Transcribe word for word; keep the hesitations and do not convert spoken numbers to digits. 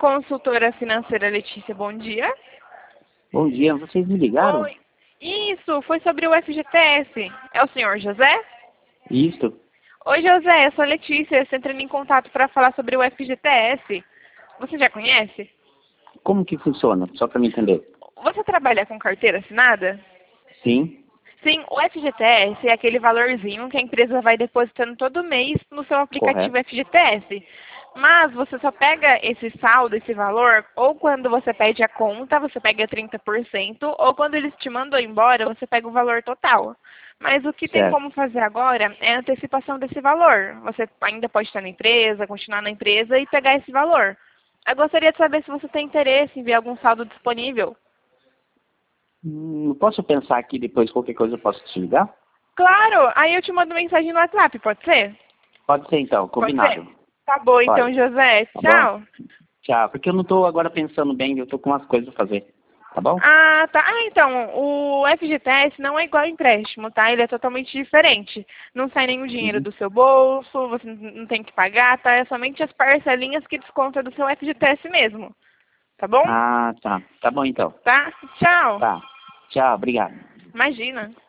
consultora financeira Letícia, bom dia. Bom dia, vocês me ligaram? Oi. Isso, foi sobre o F G T S. É o senhor José? Isso. Oi, José, eu sou a Letícia, eu estou entrando em contato para falar sobre o F G T S. Você já conhece? Como que funciona? Só para me entender. Você trabalha com carteira assinada? Sim. Sim, o F G T S é aquele valorzinho que a empresa vai depositando todo mês no seu aplicativo Correto. F G T S. Mas você só pega esse saldo, esse valor, ou quando você pede a conta, você pega trinta por cento, ou quando eles te mandam embora, você pega o valor total. Mas o que tem Certo. como fazer agora é a antecipação desse valor. Você ainda pode estar na empresa, continuar na empresa e pegar esse valor. Eu gostaria de saber se você tem interesse em ver algum saldo disponível. Hum, posso pensar aqui depois qualquer coisa eu posso te ligar? Claro! Aí eu te mando mensagem no WhatsApp, pode ser? Pode ser então, Pode combinado. ser? Tá bom então, Pode. José. Tá bom? Tchau. Tchau, porque eu não estou agora pensando bem, eu estou com umas coisas a fazer. Tá bom? Ah, tá. Ah, então, o F G T S não é igual ao empréstimo, tá? Ele é totalmente diferente. Não sai nenhum dinheiro Uhum. do seu bolso, você não tem que pagar, tá? É somente as parcelinhas que desconta do seu F G T S mesmo. Tá bom? Ah, tá. Tá bom então. Tá? Tchau. Tá. Tchau, obrigado. Imagina.